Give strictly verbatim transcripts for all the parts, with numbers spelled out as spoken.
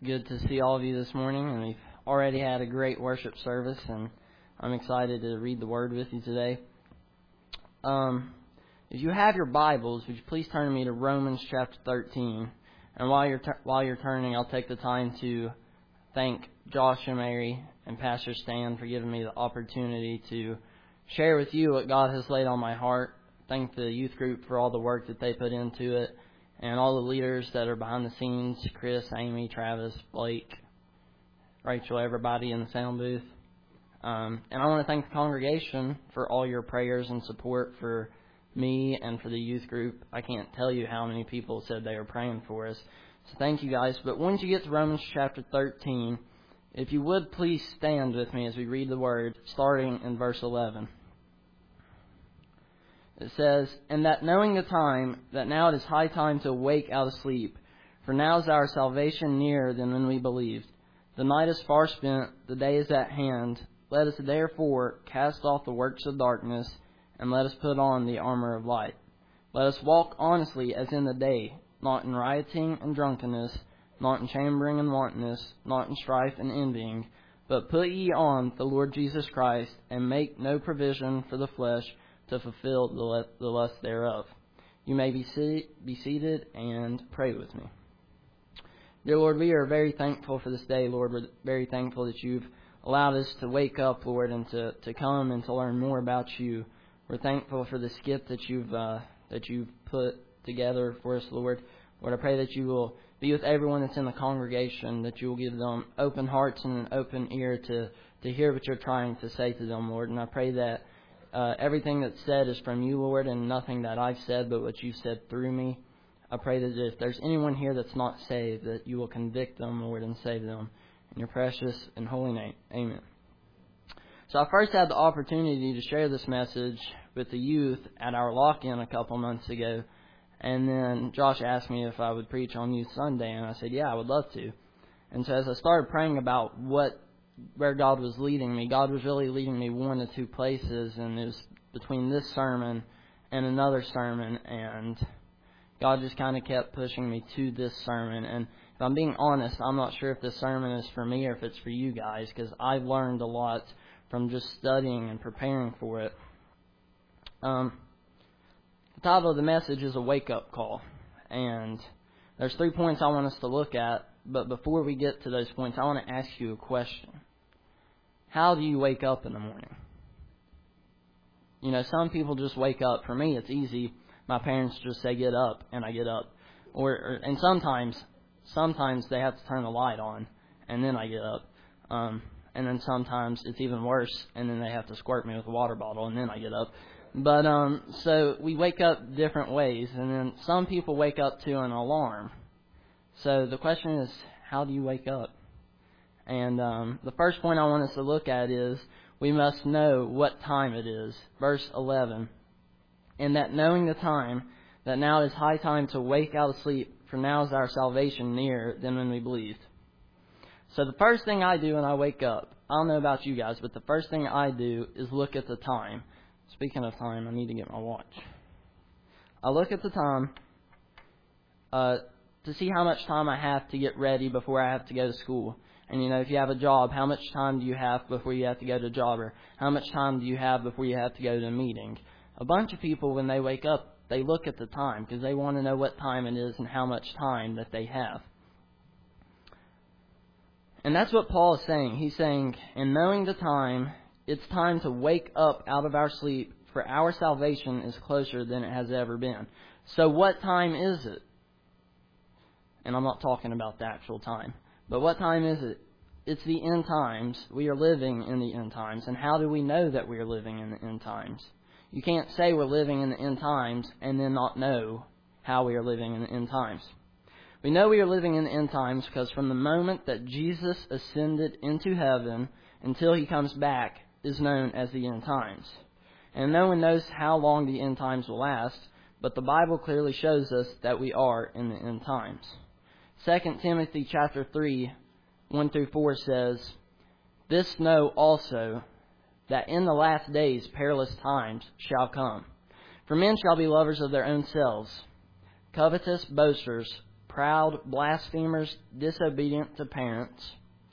good to see all of you this morning, and we've already had a great worship service, and I'm excited to read the Word with you today. Um, if you have your Bibles, would you please turn me to Romans chapter thirteen? And while you're ter- while you're turning, I'll take the time to thank Josh and Mary and Pastor Stan for giving me the opportunity to share with you what God has laid on my heart. Thank the youth group for all the work that they put into it, and all the leaders that are behind the scenes, Chris, Amy, Travis, Blake, Rachel, everybody in the sound booth. Um, and I want to thank the congregation for all your prayers and support for me and for the youth group. I can't tell you how many people said they were praying for us. So thank you guys. But once you get to Romans chapter thirteen, if you would please stand with me as we read the Word, starting in verse eleven. It says, "And that knowing the time, that now it is high time to awake out of sleep, for now is our salvation nearer than when we believed. The night is far spent, the day is at hand. Let us therefore cast off the works of darkness, and let us put on the armor of light. Let us walk honestly as in the day, not in rioting and drunkenness, not in chambering and wantonness, not in strife and envying, but put ye on the Lord Jesus Christ, and make no provision for the flesh to fulfill the, the lust thereof." You may be, see, be seated and pray with me. Dear Lord, we are very thankful for this day, Lord. We're very thankful that you've allowed us to wake up, Lord, and to, to come and to learn more about you. We're thankful for the skip that you've uh, that you've put together for us, Lord. Lord, I pray that you will be with everyone that's in the congregation, that you will give them open hearts and an open ear to, to hear what you're trying to say to them, Lord. And I pray that uh, everything that's said is from you, Lord, and nothing that I've said but what you've said through me. I pray that if there's anyone here that's not saved, that you will convict them, Lord, and save them. In your precious and holy name, amen. So I first had the opportunity to share this message with the youth at our lock-in a couple months ago. And then Josh asked me if I would preach on Youth Sunday, and I said, yeah, I would love to. And so as I started praying about what where God was leading me, God was really leading me one to two places, and it was between this sermon and another sermon, and God just kind of kept pushing me to this sermon. And if I'm being honest, I'm not sure if this sermon is for me or if it's for you guys, because I've learned a lot from just studying and preparing for it. Um, the title of the message is a wake-up call. And there's three points I want us to look at, but before we get to those points, I want to ask you a question. How do you wake up in the morning? You know, some people just wake up. For me, it's easy. My parents just say, get up, and I get up. Or, or and sometimes, sometimes they have to turn the light on, and then I get up. Um, and then sometimes it's even worse, and then they have to squirt me with a water bottle, and then I get up. But, um, so we wake up different ways, and then some people wake up to an alarm. So the question is, how do you wake up? And um, the first point I want us to look at is, we must know what time it is. Verse eleven. "And that knowing the time, that now it is high time to wake out of sleep, for now is our salvation nearer than when we believed." So the first thing I do when I wake up, I don't know about you guys, but the first thing I do is look at the time. Speaking of time, I need to get my watch. I look at the time uh, to see how much time I have to get ready before I have to go to school. And, you know, if you have a job, how much time do you have before you have to go to a job? Or how much time do you have before you have to go to a meeting? A bunch of people, when they wake up, they look at the time because they want to know what time it is and how much time that they have. And that's what Paul is saying. He's saying, in knowing the time, it's time to wake up out of our sleep, for our salvation is closer than it has ever been. So what time is it? And I'm not talking about the actual time. But what time is it? It's the end times. We are living in the end times. And how do we know that we are living in the end times? You can't say we're living in the end times and then not know how we are living in the end times. We know we are living in the end times because from the moment that Jesus ascended into heaven until he comes back is known as the end times. And no one knows how long the end times will last, but the Bible clearly shows us that we are in the end times. Second Timothy chapter three, one through four says, "This know also, that in the last days perilous times shall come. For men shall be lovers of their own selves, covetous, boasters, proud, blasphemers, disobedient to parents,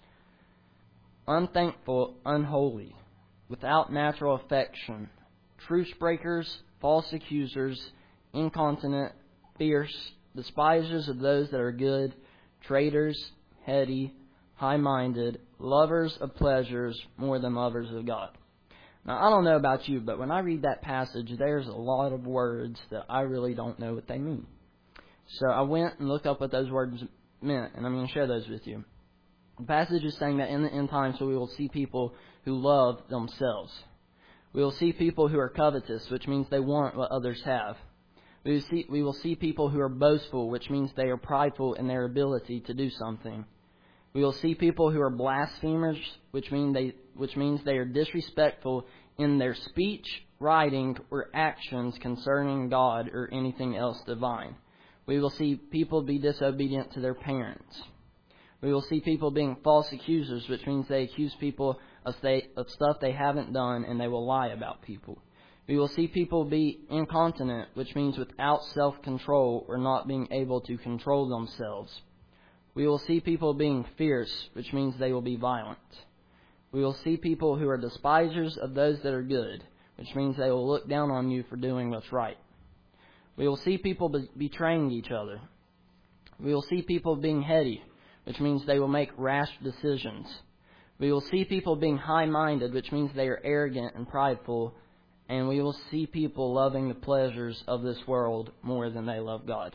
unthankful, unholy, without natural affection, truce breakers, false accusers, incontinent, fierce, despisers of those that are good, traitors, heady, high-minded, lovers of pleasures more than lovers of God. Now, I don't know about you, but when I read that passage, there's a lot of words that I really don't know what they mean. So I went and looked up what those words meant, and I'm going to share those with you. The passage is saying that in the end times, so we will see people who love themselves. We will see people who are covetous, which means they want what others have. We will see, we will see people who are boastful, which means they are prideful in their ability to do something. We will see people who are blasphemers, which mean they, which means they are disrespectful in their speech, writing, or actions concerning God or anything else divine. We will see people be disobedient to their parents. We will see people being false accusers, which means they accuse people of, they, of stuff they haven't done, and they will lie about people. We will see people be incontinent, which means without self-control or not being able to control themselves. We will see people being fierce, which means they will be violent. We will see people who are despisers of those that are good, which means they will look down on you for doing what's right. We will see people be- betraying each other. We will see people being heady, which means they will make rash decisions. We will see people being high-minded, which means they are arrogant and prideful. And we will see people loving the pleasures of this world more than they love God.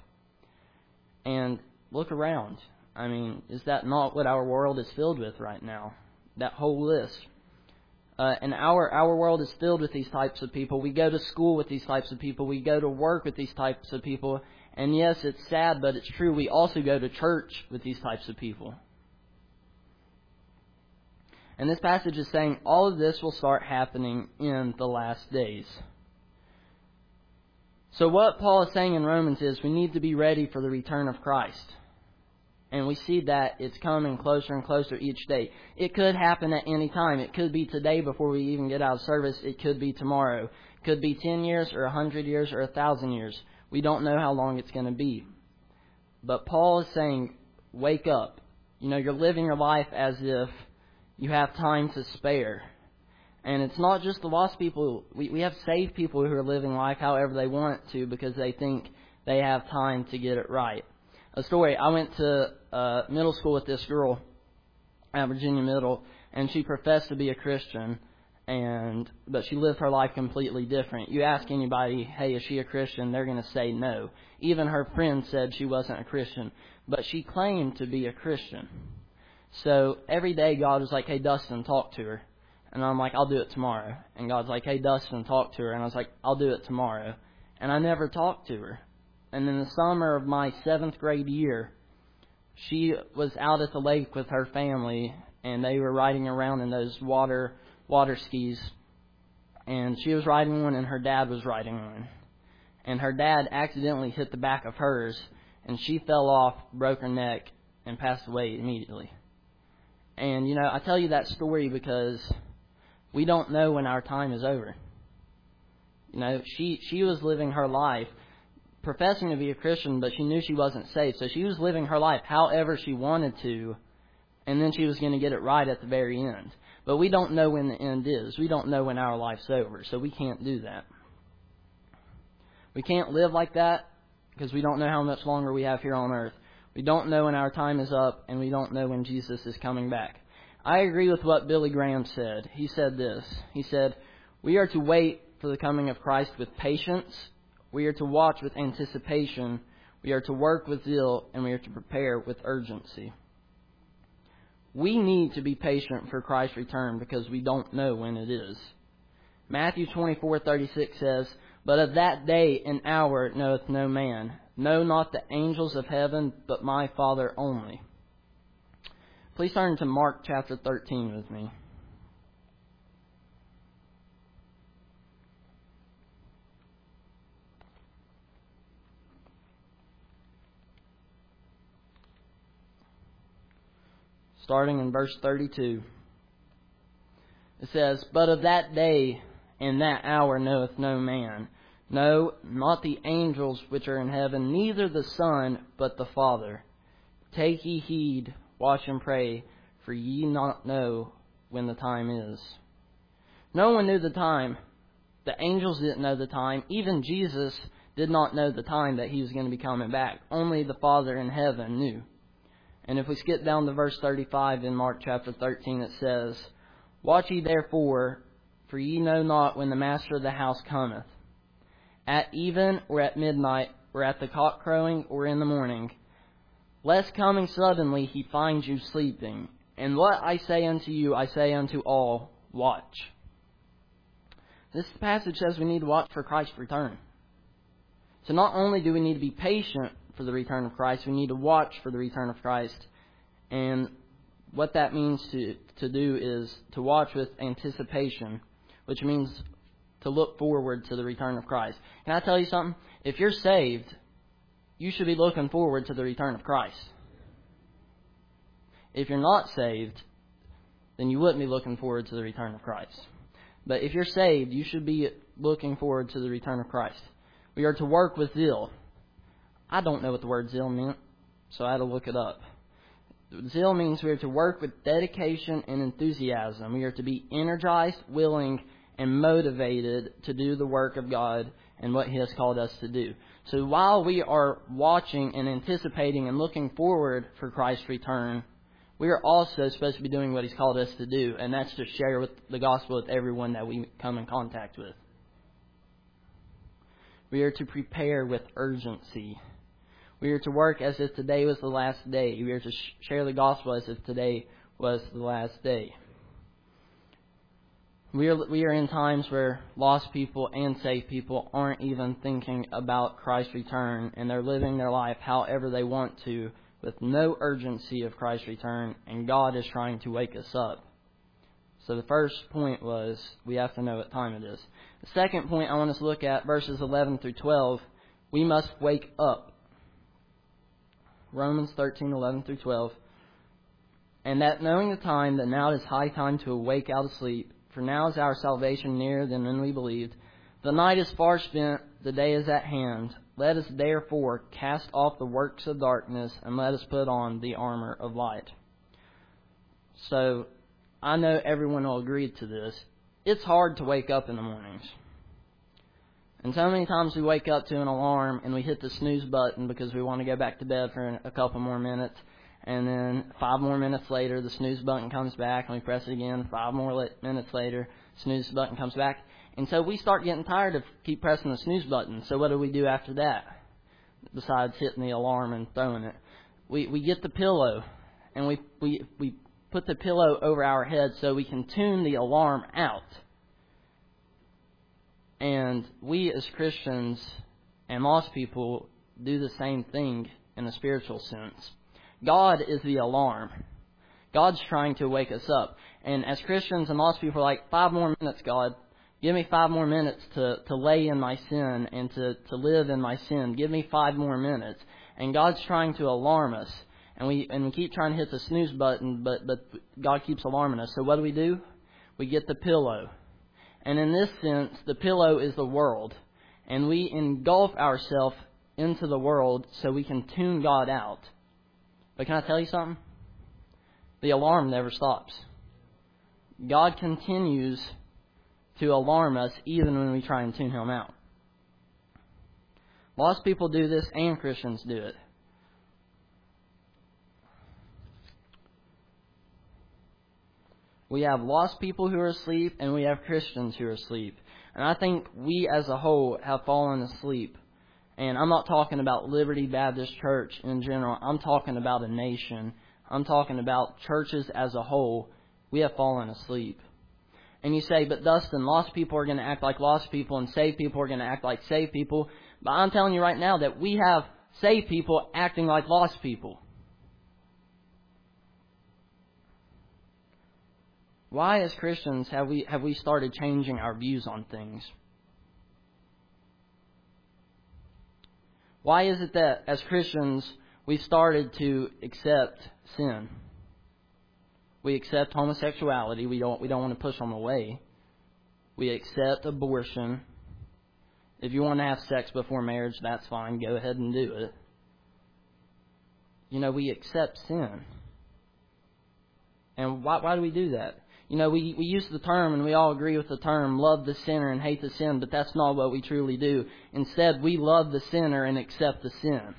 And look around. I mean, is that not what our world is filled with right now? That whole list. Uh, and our our world is filled with these types of people. We go to school with these types of people. We go to work with these types of people. And yes, it's sad, but it's true. We also go to church with these types of people. And this passage is saying all of this will start happening in the last days. So what Paul is saying in Romans is we need to be ready for the return of Christ. And we see that it's coming closer and closer each day. It could happen at any time. It could be today before we even get out of service. It could be tomorrow. It could be ten years or one hundred years or one thousand years. We don't know how long it's going to be. But Paul is saying, wake up. You know, you're living your life as if you have time to spare. And it's not just the lost people. We, we have saved people who are living life however they want to because they think they have time to get it right. A story, I went to uh, middle school with this girl at Virginia Middle, and she professed to be a Christian, and but she lived her life completely different. You ask anybody, hey, is she a Christian? They're going to say no. Even her friends said she wasn't a Christian, but she claimed to be a Christian. So every day God was like, hey, Dustin, talk to her. And I'm like, I'll do it tomorrow. And God's like, hey, Dustin, talk to her. And I was like, I'll do it tomorrow. And I never talked to her. And in the summer of my seventh grade year, she was out at the lake with her family, and they were riding around in those water water skis. And she was riding one, and her dad was riding one. And her dad accidentally hit the back of hers, and she fell off, broke her neck, and passed away immediately. And, you know, I tell you that story because we don't know when our time is over. You know, she, she was living her life professing to be a Christian, but she knew she wasn't saved. So she was living her life however she wanted to, and then she was going to get it right at the very end. But we don't know when the end is. We don't know when our life's over, so we can't do that. We can't live like that because we don't know how much longer we have here on earth. We don't know when our time is up, and we don't know when Jesus is coming back. I agree with what Billy Graham said. He said this. He said, we are to wait for the coming of Christ with patience. We are to watch with anticipation. We are to work with zeal, and we are to prepare with urgency. We need to be patient for Christ's return because we don't know when it is. Matthew twenty-four thirty-six says, but of that day and hour knoweth no man, no, not the angels of heaven, but my Father only. Please turn to Mark chapter thirteen with me. Starting in verse thirty-two. It says, but of that day and that hour knoweth no man, No, not the angels which are in heaven, neither the Son, but the Father. Take ye heed, watch and pray, for ye not know when the time is. No one knew the time. The angels didn't know the time. Even Jesus did not know the time that he was going to be coming back. Only the Father in heaven knew. And if we skip down to verse thirty-five in Mark chapter thirteen, it says, Watch ye therefore, for ye know not when the master of the house cometh, at even or at midnight, or at the cock crowing, or in the morning, lest coming suddenly he find you sleeping. And what I say unto you, I say unto all, watch. This passage says we need to watch for Christ's return. So not only do we need to be patient for the return of Christ, we need to watch for the return of Christ. And what that means to, to do is to watch with anticipation, which means to look forward to the return of Christ. Can I tell you something? If you're saved, you should be looking forward to the return of Christ. If you're not saved, then you wouldn't be looking forward to the return of Christ. But if you're saved, you should be looking forward to the return of Christ. We are to work with zeal. I don't know what the word zeal meant, so I had to look it up. Zeal means we are to work with dedication and enthusiasm. We are to be energized, willing, and motivated to do the work of God and what He has called us to do. So while we are watching and anticipating and looking forward for Christ's return, we are also supposed to be doing what He's called us to do, and that's to share with the gospel with everyone that we come in contact with. We are to prepare with urgency. We are to work as if today was the last day. We are to sh- share the gospel as if today was the last day. We are, we are in times where lost people and saved people aren't even thinking about Christ's return, and they're living their life however they want to, with no urgency of Christ's return, and God is trying to wake us up. So the first point was we have to know what time it is. The second point I want us to look at, verses eleven through twelve, we must wake up. Romans thirteen, eleven through twelve. And that knowing the time, that now it is high time to awake out of sleep, for now is our salvation nearer than when we believed. The night is far spent, the day is at hand. Let us therefore cast off the works of darkness, and let us put on the armor of light. So, I know everyone will agree to this. It's hard to wake up in the mornings. And so many times we wake up to an alarm and we hit the snooze button because we want to go back to bed for a couple more minutes. And then five more minutes later, the snooze button comes back and we press it again. Five more le- minutes later, snooze button comes back. And so we start getting tired of keep pressing the snooze button. So what do we do after that? Besides hitting the alarm and throwing it. We we get the pillow and we, we, we put the pillow over our head so we can tune the alarm out. And we as Christians and lost people do the same thing in a spiritual sense. God is the alarm. God's trying to wake us up. And as Christians and lost people are like, five more minutes, God. Give me five more minutes to, to lay in my sin and to, to live in my sin. Give me five more minutes. And God's trying to alarm us. And we and we keep trying to hit the snooze button, but, but God keeps alarming us. So what do we do? We get the pillow. And in this sense, the pillow is the world. And we engulf ourselves into the world so we can tune God out. But can I tell you something? The alarm never stops. God continues to alarm us even when we try and tune Him out. Lost people do this and Christians do it. We have lost people who are asleep, and we have Christians who are asleep. And I think we as a whole have fallen asleep. And I'm not talking about Liberty Baptist Church in general. I'm talking about a nation. I'm talking about churches as a whole. We have fallen asleep. And you say, but Dustin, lost people are going to act like lost people, and saved people are going to act like saved people. But I'm telling you right now that we have saved people acting like lost people. Why, as Christians, have we have we started changing our views on things? Why is it that, as Christians, we started to accept sin? We accept homosexuality. We don't we don't want to push them away. We accept abortion. If you want to have sex before marriage, that's fine. Go ahead and do it. You know, we accept sin. And why, why do we do that? You know, we, we use the term, and we all agree with the term, love the sinner and hate the sin, but that's not what we truly do. Instead, we love the sinner and accept the sin.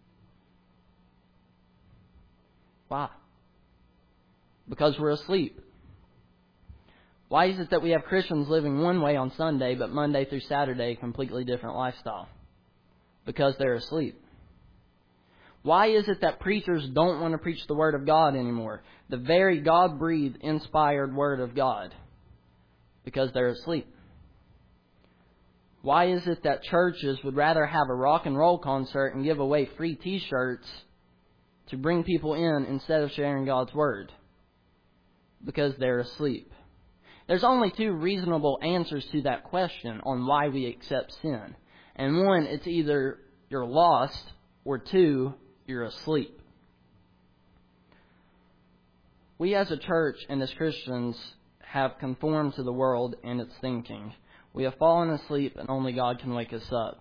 Why? Because we're asleep. Why is it that we have Christians living one way on Sunday, but Monday through Saturday, completely different lifestyle? Because they're asleep. Why is it that preachers don't want to preach the Word of God anymore? The very God-breathed, inspired Word of God. Because they're asleep. Why is it that churches would rather have a rock and roll concert and give away free T-shirts to bring people in instead of sharing God's Word? Because they're asleep. There's only two reasonable answers to that question on why we accept sin. And one, it's either you're lost, or two, you're asleep. We as a church and as Christians have conformed to the world and its thinking. We have fallen asleep, and only God can wake us up.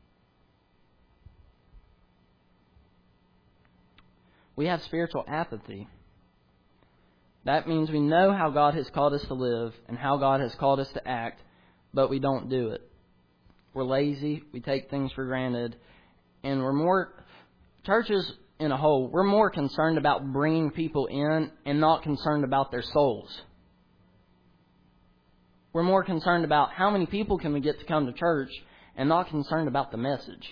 We have spiritual apathy. That means we know how God has called us to live and how God has called us to act, but we don't do it. We're lazy, we take things for granted, and we're more, churches in a whole, we're more concerned about bringing people in and not concerned about their souls. We're more concerned about how many people can we get to come to church and not concerned about the message.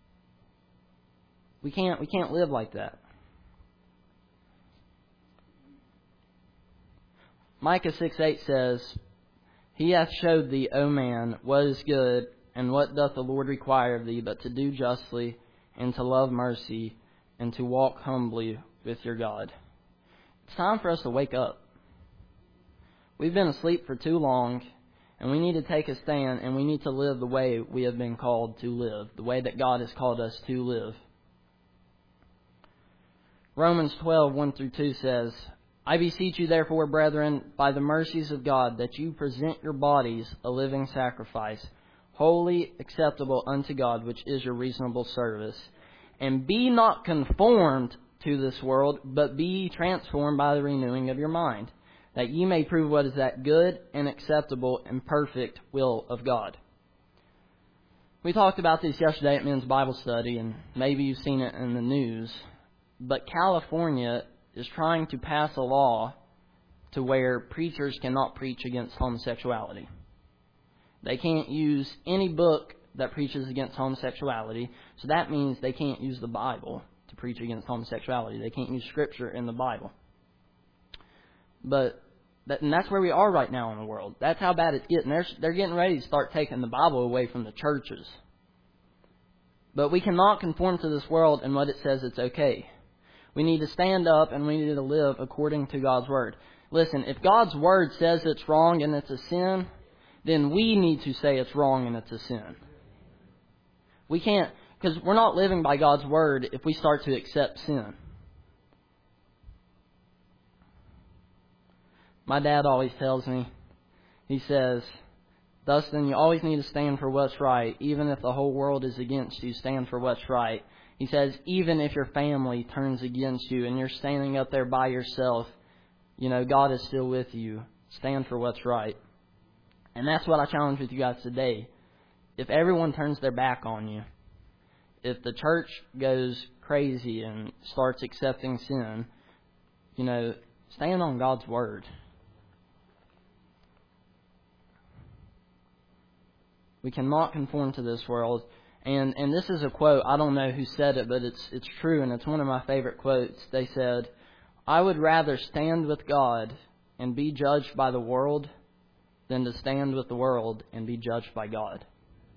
We can't, we can't live like that. Micah six eight says, He hath showed thee, O man, what is good, and what doth the Lord require of thee, but to do justly, and to love mercy, and to walk humbly with your God. It's time for us to wake up. We've been asleep for too long, and we need to take a stand, and we need to live the way we have been called to live, the way that God has called us to live. Romans twelve, one through two says, I beseech you therefore, brethren, by the mercies of God, that you present your bodies a living sacrifice, holy, acceptable unto God, which is your reasonable service. And be not conformed to this world, but be ye transformed by the renewing of your mind, that ye may prove what is that good and acceptable and perfect will of God. We talked about this yesterday at men's Bible study, and maybe you've seen it in the news, but California is trying to pass a law to where preachers cannot preach against homosexuality. They can't use any book that preaches against homosexuality, so that means they can't use the Bible to preach against homosexuality. They can't use Scripture in the Bible. But that, and that's where we are right now in the world. That's how bad it's getting. They're, they're getting ready to start taking the Bible away from the churches. But we cannot conform to this world and what it says it's okay. We need to stand up and we need to live according to God's Word. Listen, if God's Word says it's wrong and it's a sin, then we need to say it's wrong and it's a sin. We can't, because we're not living by God's Word if we start to accept sin. My dad always tells me, he says, Dustin, you always need to stand for what's right. Even if the whole world is against you, stand for what's right. He says, even if your family turns against you and you're standing up there by yourself, you know, God is still with you. Stand for what's right. And that's what I challenge with you guys today. If everyone turns their back on you, if the church goes crazy and starts accepting sin, you know, stand on God's Word. We cannot conform to this world. And and this is a quote, I don't know who said it, but it's it's true, and it's one of my favorite quotes. They said, I would rather stand with God and be judged by the world than to stand with the world and be judged by God.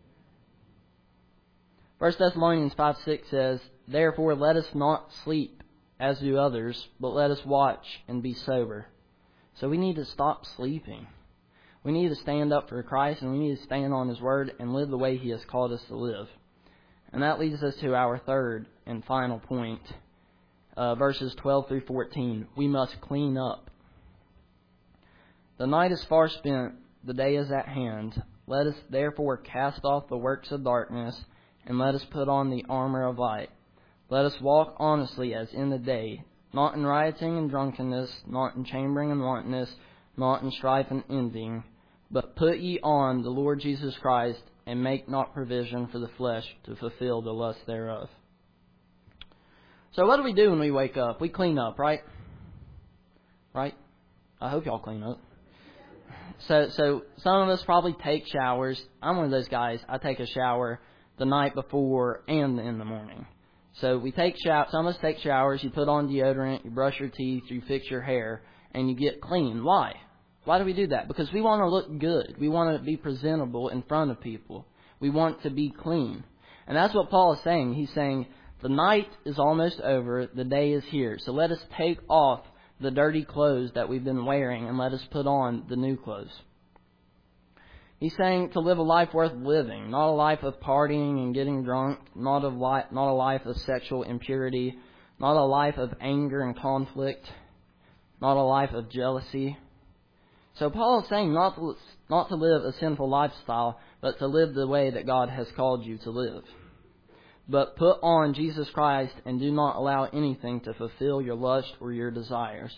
First Thessalonians five six says, Therefore let us not sleep as do others, but let us watch and be sober. So we need to stop sleeping. We need to stand up for Christ, and we need to stand on His Word and live the way He has called us to live. And that leads us to our third and final point, uh, verses twelve through fourteen. We must clean up. The night is far spent, the day is at hand. Let us therefore cast off the works of darkness, and let us put on the armor of light. Let us walk honestly as in the day, not in rioting and drunkenness, not in chambering and wantonness, not in strife and envying, but put ye on the Lord Jesus Christ, and make not provision for the flesh to fulfill the lust thereof. So what do we do when we wake up? We clean up, right? Right? I hope y'all clean up. So so some of us probably take showers. I'm one of those guys. I take a shower the night before and in the morning. So we take showers. Some of us take showers. You put on deodorant. You brush your teeth. You fix your hair. And you get clean. Why? Why do we do that? Because we want to look good. We want to be presentable in front of people. We want to be clean. And that's what Paul is saying. He's saying the night is almost over. The day is here. So let us take off the dirty clothes that we've been wearing and let us put on the new clothes. He's saying to live a life worth living, not a life of partying and getting drunk, not a life, not a life of sexual impurity, not a life of anger and conflict, not a life of jealousy. So Paul is saying not to, not to live a sinful lifestyle, but to live the way that God has called you to live. But put on Jesus Christ and do not allow anything to fulfill your lust or your desires.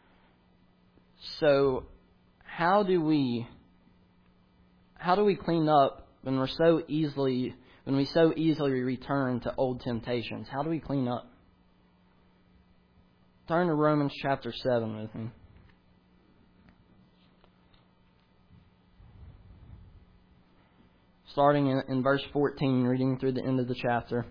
So how do we how do we clean up when we're so easily when we so easily return to old temptations? How do we clean up? Turn to Romans chapter seven with me. Starting in, in verse fourteen, reading through the end of the chapter.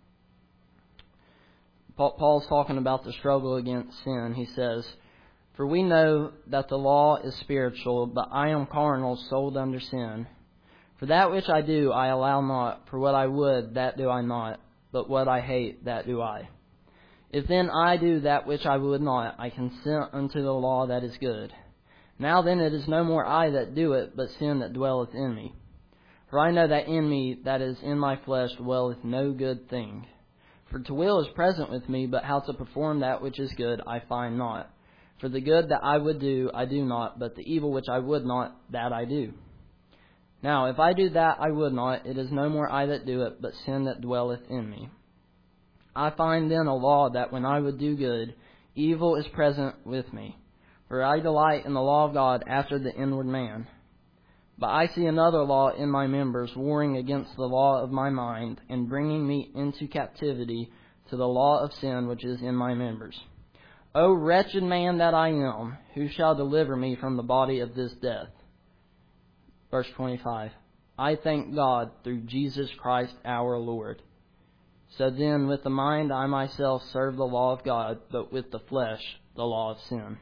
Paul, Paul's talking about the struggle against sin. He says, "For we know that the law is spiritual, but I am carnal, sold under sin. For that which I do I allow not, for what I would, that do I not, but what I hate, that do I. If then I do that which I would not, I consent unto the law that is good. Now then it is no more I that do it, but sin that dwelleth in me. For I know that in me, that is in my flesh, dwelleth no good thing. For to will is present with me, but how to perform that which is good I find not. For the good that I would do, I do not, but the evil which I would not, that I do. Now if I do that I would not, it is no more I that do it, but sin that dwelleth in me. I find then a law that when I would do good, evil is present with me. For I delight in the law of God after the inward man. But I see another law in my members, warring against the law of my mind, and bringing me into captivity to the law of sin which is in my members. O wretched man that I am, who shall deliver me from the body of this death?" Verse twenty-five. "I thank God through Jesus Christ our Lord. So then with the mind I myself serve the law of God, but with the flesh the law of sin."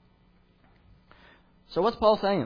So what's Paul saying?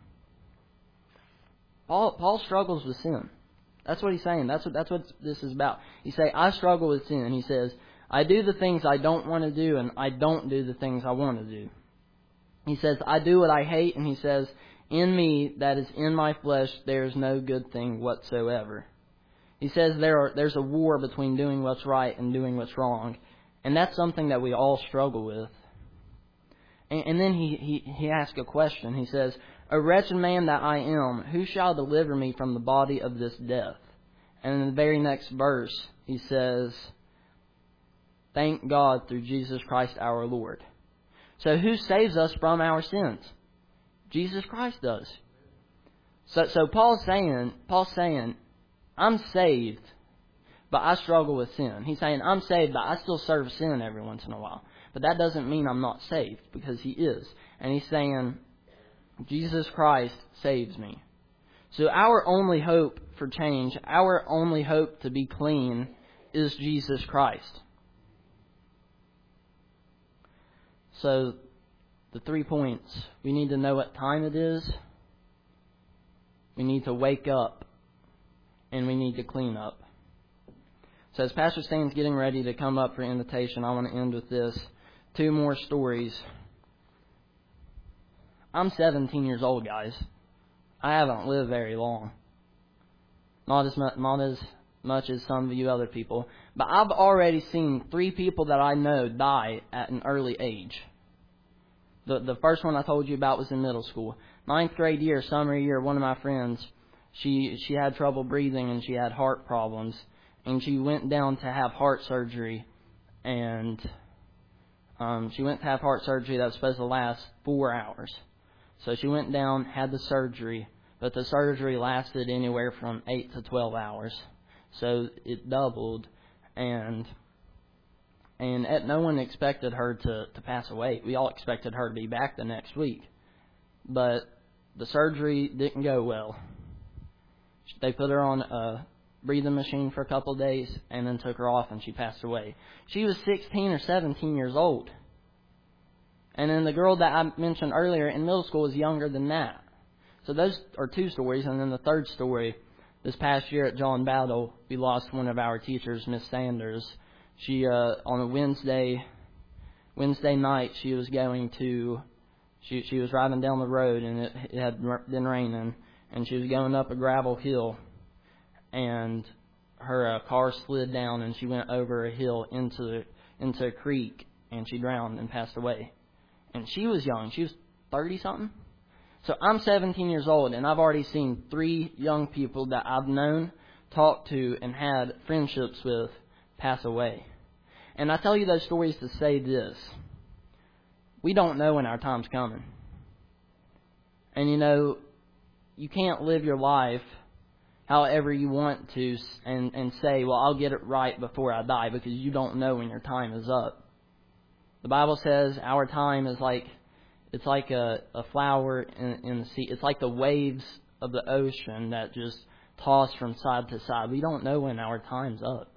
Paul, Paul struggles with sin. That's what he's saying. That's what that's what this is about. He say, I struggle with sin. He says, I do the things I don't want to do, and I don't do the things I want to do. He says, I do what I hate, and he says, in me, that is in my flesh, there is no good thing whatsoever. He says there are, there's a war between doing what's right and doing what's wrong, and that's something that we all struggle with. And, and then he, he, he asks a question. He says, "A wretched man that I am, who shall deliver me from the body of this death?" And in the very next verse, he says, "Thank God through Jesus Christ our Lord." So who saves us from our sins? Jesus Christ does. So, so Paul's saying, Paul's saying, I'm saved, but I struggle with sin. He's saying, I'm saved, but I still serve sin every once in a while. But that doesn't mean I'm not saved, because he is. And he's saying, Jesus Christ saves me. So our only hope for change, our only hope to be clean, is Jesus Christ. So the three points. We need to know what time it is. We need to wake up. And we need to clean up. So as Pastor Stan's getting ready to come up for invitation, I want to end with this. Two more stories. I'm seventeen years old, guys. I haven't lived very long. Not as much, not as much as some of you other people. But I've already seen three people that I know die at an early age. The the first one I told you about was in middle school. Ninth grade year, summer year, one of my friends she she had trouble breathing and she had heart problems, and she went down to have heart surgery, and um, she went to have heart surgery that was supposed to last four hours. So she went down, had the surgery, but the surgery lasted anywhere from eight to twelve hours. So it doubled, and and at, no one expected her to, to pass away. We all expected her to be back the next week. But the surgery didn't go well. They put her on a breathing machine for a couple of days and then took her off, and she passed away. She was sixteen or seventeen years old. And then the girl that I mentioned earlier in middle school was younger than that. So those are two stories. And then the third story, this past year at John Battle, we lost one of our teachers, Miss Sanders. She, uh, on a Wednesday, Wednesday night, she was going to, she she was driving down the road, and it, it had been raining, and she was going up a gravel hill, and her uh, car slid down, and she went over a hill into into a creek, and she drowned and passed away. And she was young. She was thirty-something. So I'm seventeen years old, and I've already seen three young people that I've known, talked to, and had friendships with pass away. And I tell you those stories to say this. We don't know when our time's coming. And you know, you can't live your life however you want to and, and say, well, I'll get it right before I die, because you don't know when your time is up. The Bible says our time is like, it's like a, a flower in, in the sea. It's like the waves of the ocean that just toss from side to side. We don't know when our time's up.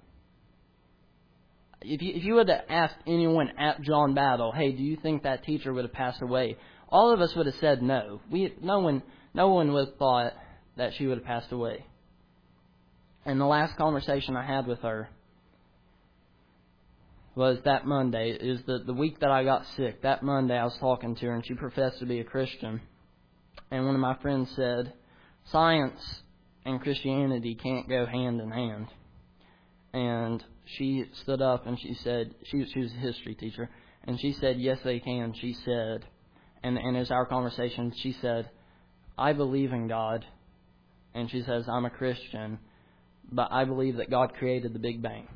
If you, if you would have asked anyone at John Battle, hey, do you think that teacher would have passed away? All of us would have said no. We, no one, no one would have thought that she would have passed away. And the last conversation I had with her was that Monday. It was the, the week that I got sick. That Monday I was talking to her, and she professed to be a Christian. And one of my friends said, science and Christianity can't go hand in hand. And she stood up and she said, she, she was a history teacher, and she said, yes, they can. She said, and, and as our conversation, she said, I believe in God. And she says, I'm a Christian, but I believe that God created the Big Bang.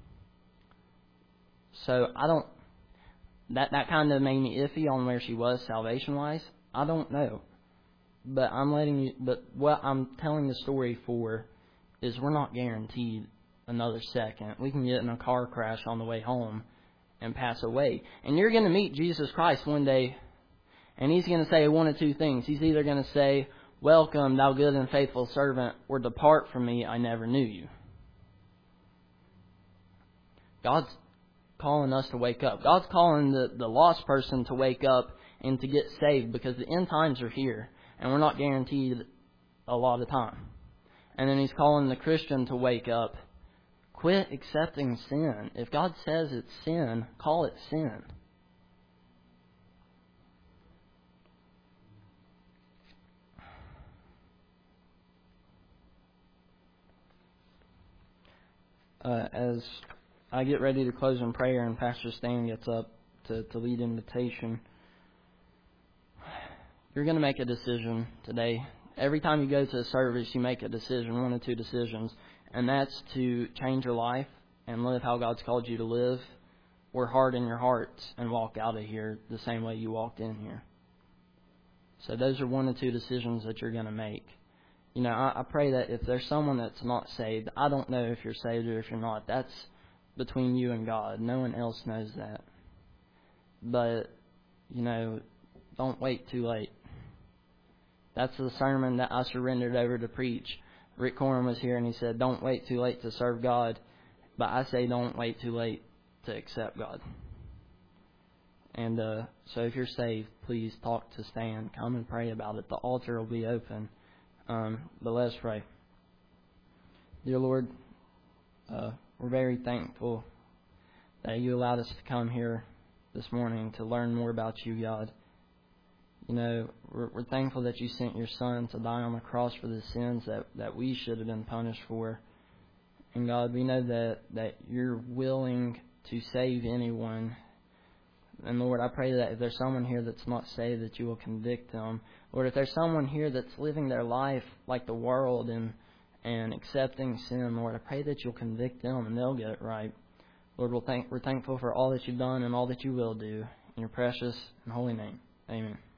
So I don't, that, that kind of made me iffy on where she was salvation-wise. I don't know. But I'm letting you, but what I'm telling the story for is we're not guaranteed another second. We can get in a car crash on the way home and pass away. And you're going to meet Jesus Christ one day, and He's going to say one of two things. He's either going to say, welcome, thou good and faithful servant, or depart from me, I never knew you. God's calling us to wake up. God's calling the, the lost person to wake up and to get saved, because the end times are here, and we're not guaranteed a lot of time. And then He's calling the Christian to wake up. Quit accepting sin. If God says it's sin, call it sin. Uh, as I get ready to close in prayer and Pastor Stan gets up to, to lead invitation, you're going to make a decision today. Every time you go to a service, you make a decision, one or two decisions, and that's to change your life and live how God's called you to live, or harden your hearts and walk out of here the same way you walked in here. So those are one or two decisions that you're going to make. You know, I, I pray that if there's someone that's not saved, I don't know if you're saved or if you're not. That's between you and God. No one else knows that. But, you know, don't wait too late. That's the sermon that I surrendered over to preach. Rick Corum was here and he said, don't wait too late to serve God. But I say don't wait too late to accept God. And uh, so if you're saved, please talk to Stan. Come and pray about it. The altar will be open. Um, but let's pray. Dear Lord, uh, we're very thankful that you allowed us to come here this morning to learn more about you, God. You know, we're, we're thankful that you sent your Son to die on the cross for the sins that, that we should have been punished for. And God, we know that, that you're willing to save anyone And Lord, I pray that if there's someone here that's not saved, that you will convict them. Lord, if there's someone here that's living their life like the world and and accepting sin, Lord, I pray that you'll convict them and they'll get it right. Lord, we'll thank, we're thankful for all that you've done and all that you will do. In your precious and holy name, amen.